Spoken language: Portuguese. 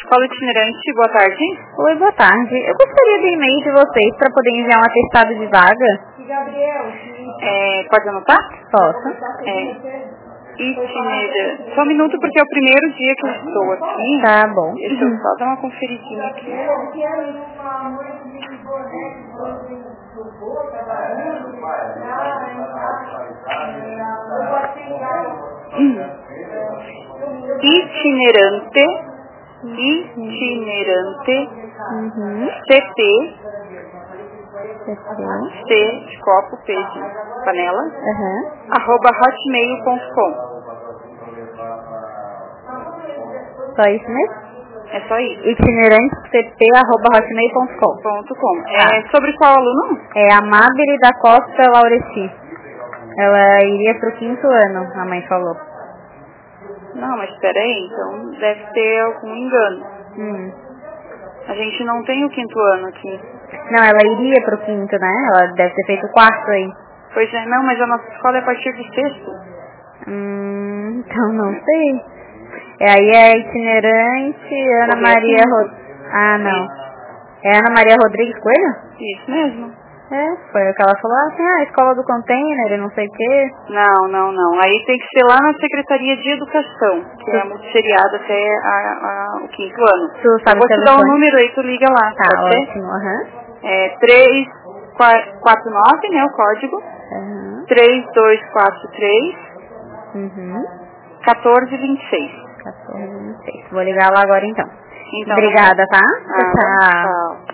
Escola itinerante, boa tarde. Oi, boa tarde. Eu gostaria do e-mail de vocês para poder enviar um atestado de vaga. Pode anotar? Posso? Itinerante. Só um minuto, porque é o primeiro dia que eu estou aqui. Tá bom. Deixa eu só dar uma conferidinha aqui. Itinerante. CP. C de copo, P de panela. @hotmail.com. Só isso mesmo? É só isso. itinerantecp@hotmail.com. Sobre qual aluno? É a Mabel da Costa Laureci. Ela iria pro 5º ano, a mãe falou. Não, mas espera aí, então deve ter algum engano. A gente não tem o 5º ano aqui. Não, ela iria pro 5º, né? Ela deve ter feito o 4º aí. Pois é, não, mas a nossa escola é a partir do 6º. Então não sei. Aí é itinerante Ana Maria Ah, não. É Ana Maria Rodrigues Coelho? Isso mesmo. Foi o que ela falou, assim, a escola do container e não sei o quê. Não. Aí tem que ser lá na Secretaria de Educação, que é multisseriada até o 5º ano. Tu sabe vou te dar um número aí, tu liga lá. Tá, ótimo, 349, né, o código. 3243 1426. 1426. Vou ligar lá agora então. Então obrigada, tá? Tchau.